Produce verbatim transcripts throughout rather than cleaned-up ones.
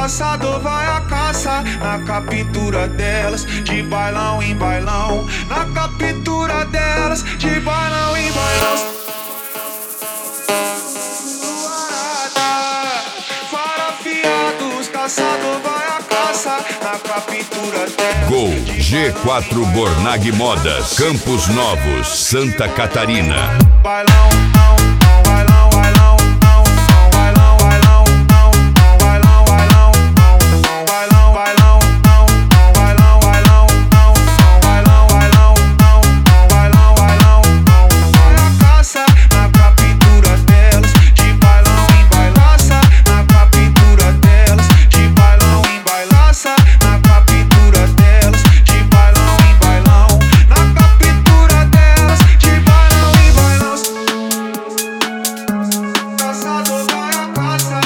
caçador vai à caça, na captura delas, de bailão em bailão. Na captura delas, de bailão em bailão. Farafiados, caçador vai à caça, na captura delas. Gol G quatro Bornag Modas, Campos Novos, Santa Catarina. Bailão, não, não, bailão, bailão, não, não, bailão, bailão, não, não, bailão, bailão, não, não, bailão, bailão, não, não, bailão, bailão, não, não, bailão, bailão, não, não, bailão, bailão, não. Vai à caça, na captura delas, de bailão em bailaça, na captura delas, de bailão em bailaça, na captura delas, de bailão em bailão, na captura delas, de bailão em bailão. Caçador vai à caça,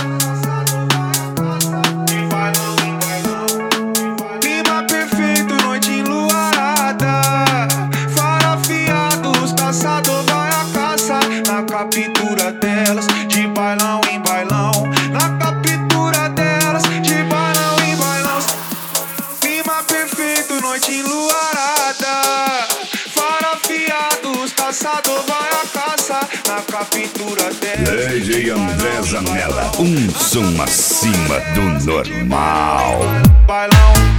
de bailão em bailão. Clima perfeito, noite enluarada. Farafiados, caçador vai à caça, na captura delas, de bailão em bailão. Na captura delas, de bailão em bailão. Clima perfeito, noite enluarada. Farafiados, caçador vai à caça, na captura delas. D J André Zanella, um som acima do normal. Bailão.